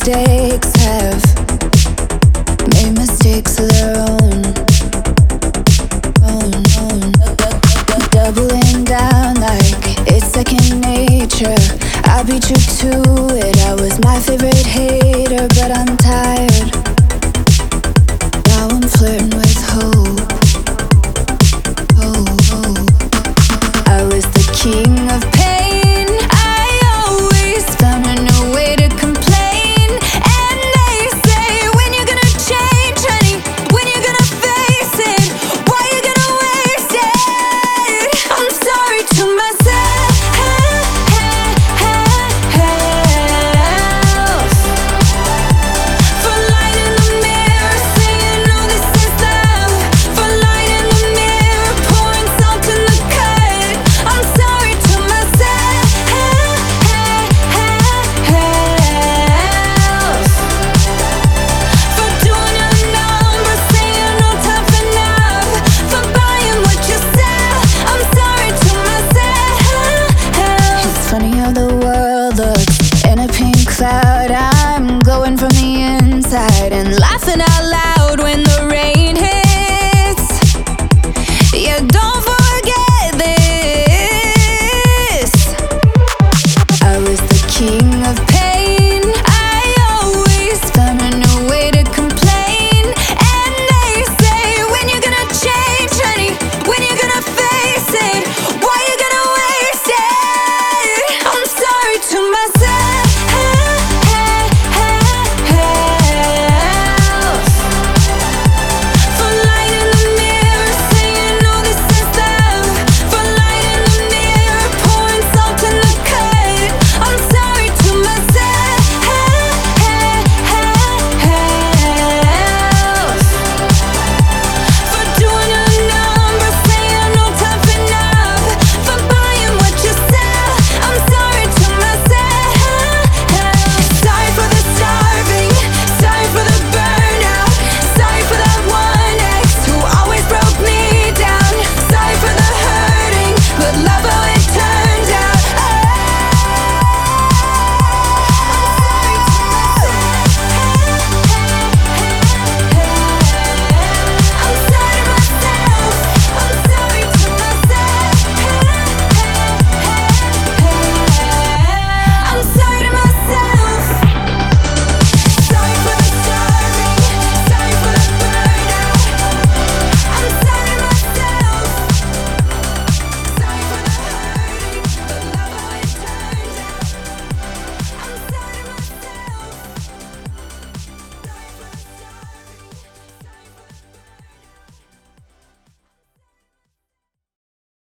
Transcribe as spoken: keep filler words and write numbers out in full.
mistakes have made mistakes of their own. own, own. Doubling down like it's second nature. I beat you to it. I was my favorite hater, but I'm tired. Now I'm flirting with hope. Oh, oh. I was the king of pain. I always found a new way to complain. And they say, when you gonna change, honey? When you gonna face it? Why you gonna waste it? I'm sorry to myself for lying in the mirror, saying, oh, this is love. For lying in the mirror, pouring salt in the cut. I'm sorry to myself for doing your number, saying no tough enough, for buying what you sell. I'm sorry to myself. It's funny how the world looks in a pink cloud. I